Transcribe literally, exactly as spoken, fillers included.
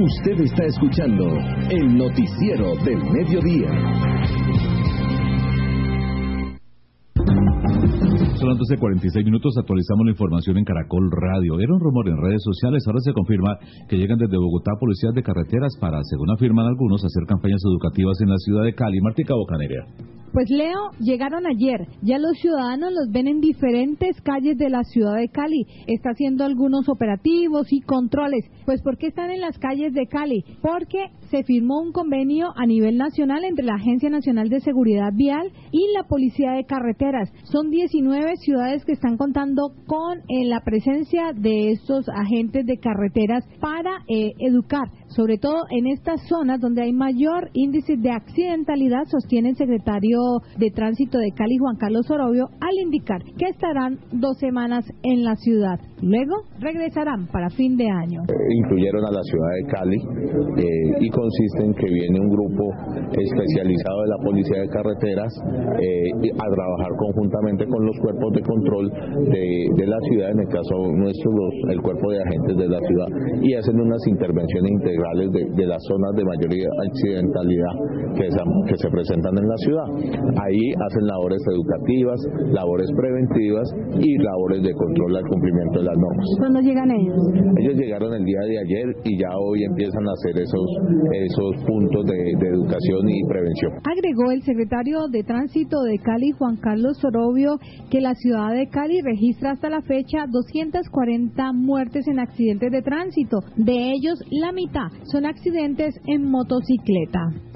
Usted está escuchando el noticiero del mediodía. Son las doce cuarenta y seis minutos, actualizamos la información en Caracol Radio. Era un rumor en redes sociales, ahora se confirma que llegan desde Bogotá policías de carreteras para, según afirman algunos, hacer campañas educativas en la ciudad de Cali. Martica Bocanegra. Pues Leo, llegaron ayer. Ya los ciudadanos los ven en diferentes calles de la ciudad de Cali. Está haciendo algunos operativos y controles. Pues ¿por qué están en las calles de Cali? Porque se firmó un convenio a nivel nacional entre la Agencia Nacional de Seguridad Vial y la Policía de Carreteras. Son diecinueve ciudades que están contando con eh, la presencia de estos agentes de carreteras para eh, educar, sobre todo en estas zonas donde hay mayor índice de accidentalidad, sostiene el secretario de Tránsito de Cali, Juan Carlos Orobio, al indicar que estarán dos semanas en la ciudad. Luego regresarán para fin de año. Eh, incluyeron a la ciudad de Cali eh, y consiste en que viene un grupo especializado de la Policía de Carreteras eh, a trabajar conjuntamente con los cuerpos de control de, de la ciudad, en el caso nuestro los, el cuerpo de agentes de la ciudad, y hacen unas intervenciones integrales de, de las zonas de mayor accidentalidad que, esa, que se presentan en la ciudad. Ahí hacen labores educativas, labores preventivas y labores de control al cumplimiento de las normas. ¿Cuándo llegan ellos? Ellos llegaron el día de ayer y ya hoy empiezan a hacer esos, esos puntos de, de educación y prevención. Agregó el secretario de Tránsito de Cali, Juan Carlos Orobio, que la ciudad de Cali registra hasta la fecha doscientas cuarenta muertes en accidentes de tránsito. De ellos, la mitad son accidentes en motocicleta.